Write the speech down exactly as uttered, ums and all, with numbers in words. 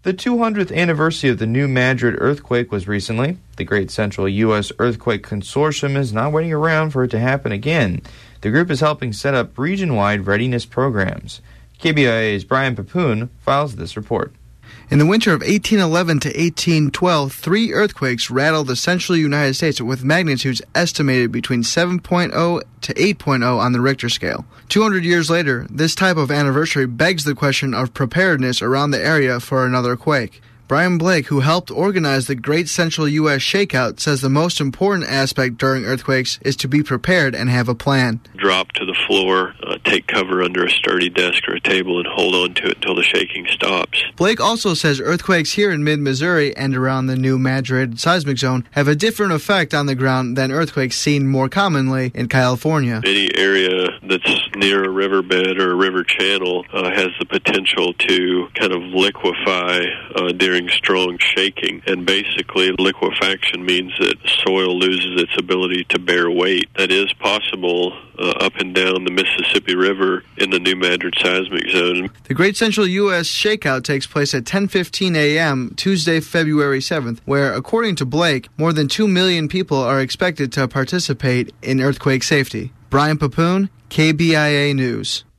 The two hundredth anniversary of the New Madrid earthquake was recently. The Great Central U S Earthquake Consortium is not waiting around for it to happen again. The group is helping set up region-wide readiness programs. K B I A's Brian Papoon files this report. In the winter of eighteen eleven to eighteen twelve, three earthquakes rattled the central United States with magnitudes estimated between seven point oh to eight point oh on the Richter scale. two hundred years later, this type of anniversary begs the question of preparedness around the area for another quake. Brian Blake, who helped organize the Great Central U S Shakeout, says the most important aspect during earthquakes is to be prepared and have a plan. Drop to the floor, uh, take cover under a sturdy desk or a table, and hold on to it until the shaking stops. Blake also says earthquakes here in mid-Missouri and around the New Madrid seismic zone have a different effect on the ground than earthquakes seen more commonly in California. Any area that's near a riverbed or a river channel uh, has the potential to kind of liquefy uh, during strong shaking, and basically liquefaction means that soil loses its ability to bear weight. That is possible uh, up and down the Mississippi River in the New Madrid seismic zone. The Great Central U S Shakeout takes place at ten fifteen a.m. Tuesday, February seventh, where, according to Blake, more than two million people are expected to participate in earthquake safety. Brian Papoon, K B I A News.